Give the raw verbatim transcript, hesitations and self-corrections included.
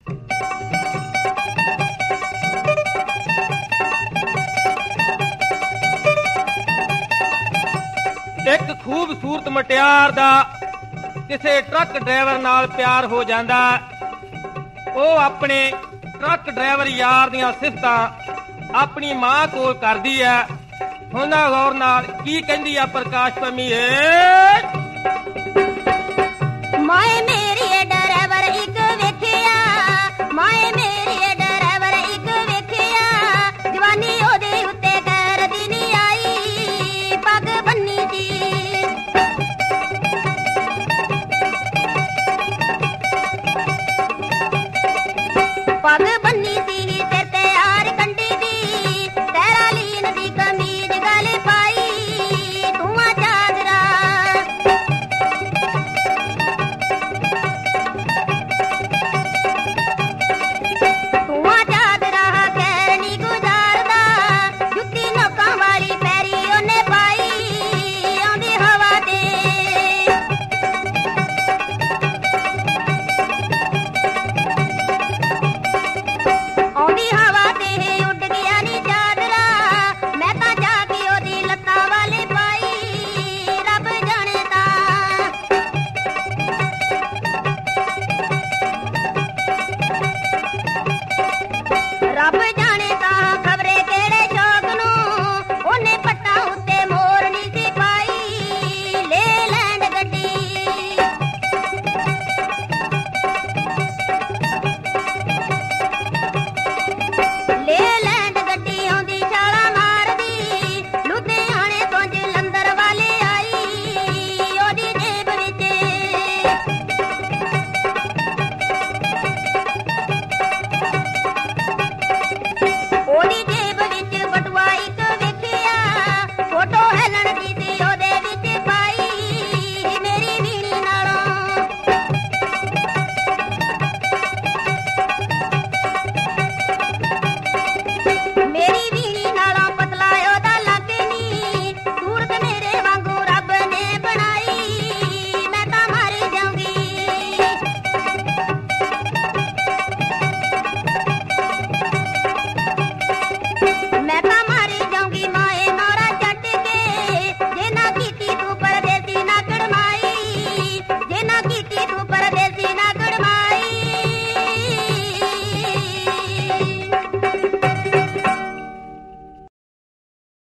ਇੱਕ ਖੂਬਸੂਰਤ ਮੁਟਿਆਰ ਦਾ ਕਿਸੇ ਟਰੱਕ ਡਰਾਈਵਰ ਨਾਲ ਪਿਆਰ ਹੋ ਜਾਂਦਾ। ਉਹ ਆਪਣੇ ਟਰੱਕ ਡਰਾਈਵਰ ਯਾਰ ਦੀਆਂ ਸਿਫਤਾਂ ਆਪਣੀ ਮਾਂ ਕੋਲ ਕਰਦੀ ਹੈ। ਉਹਨਾਂ ਗੌਰ ਨਾਲ ਕੀ ਕਹਿੰਦੀ ਆ ਪ੍ਰਕਾਸ਼ ਪੰਮੀ? ਏ ਮਾਏ